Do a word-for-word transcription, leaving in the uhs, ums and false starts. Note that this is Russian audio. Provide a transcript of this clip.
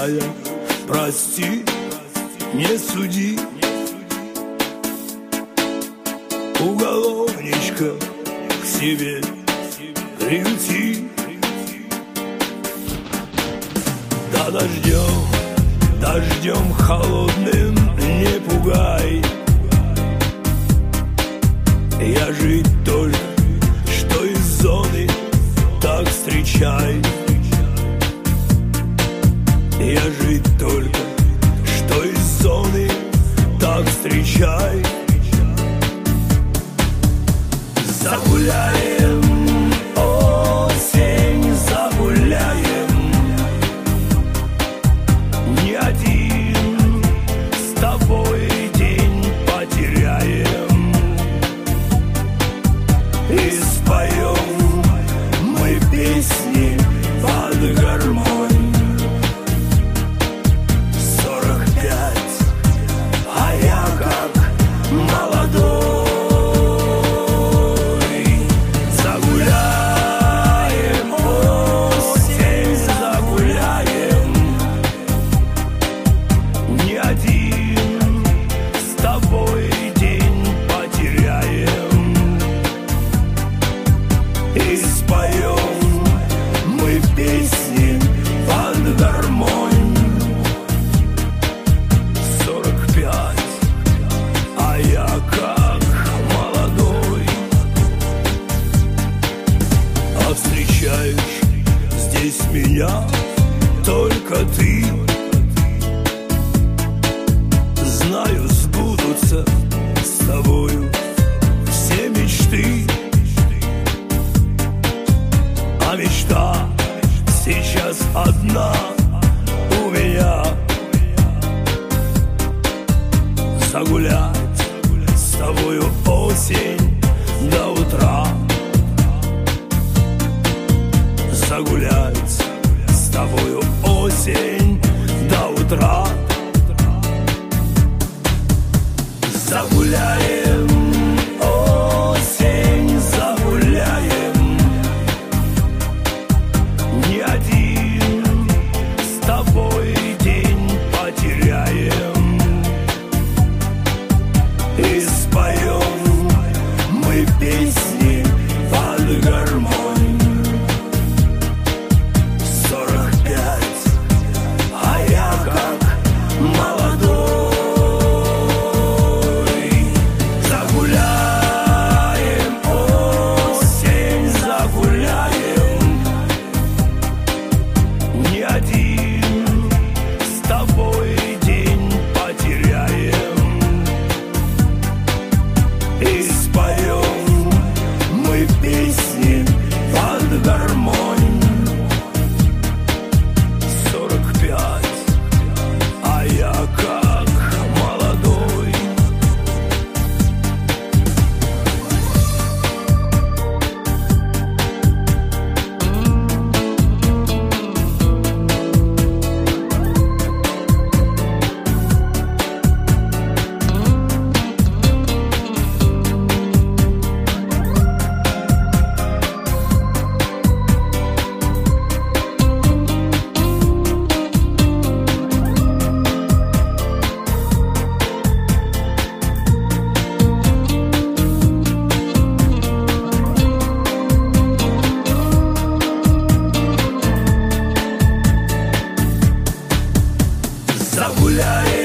чужая, прости, не суди. Уголовничка к себе приюти. Да дождем, дождем холодным не пугай. Я жить только, что из зоны, так встречай. Я жить только, что из зоны, так встречай. Загуляем, осень, загуляем. Не один с тобой день потеряем. И споем мы песни под гармонь. Сорок пять, а я как молодой. Здесь меня только ты. Знаю, сбудутся с тобою все мечты. А мечта сейчас одна у меня. Загулять с тобою осень до утра. Загулять с тобою осень до утра. Загуляем, осень, загуляем. Не один с тобой день потеряем. И споем мы песни под гармонь. Загуляй.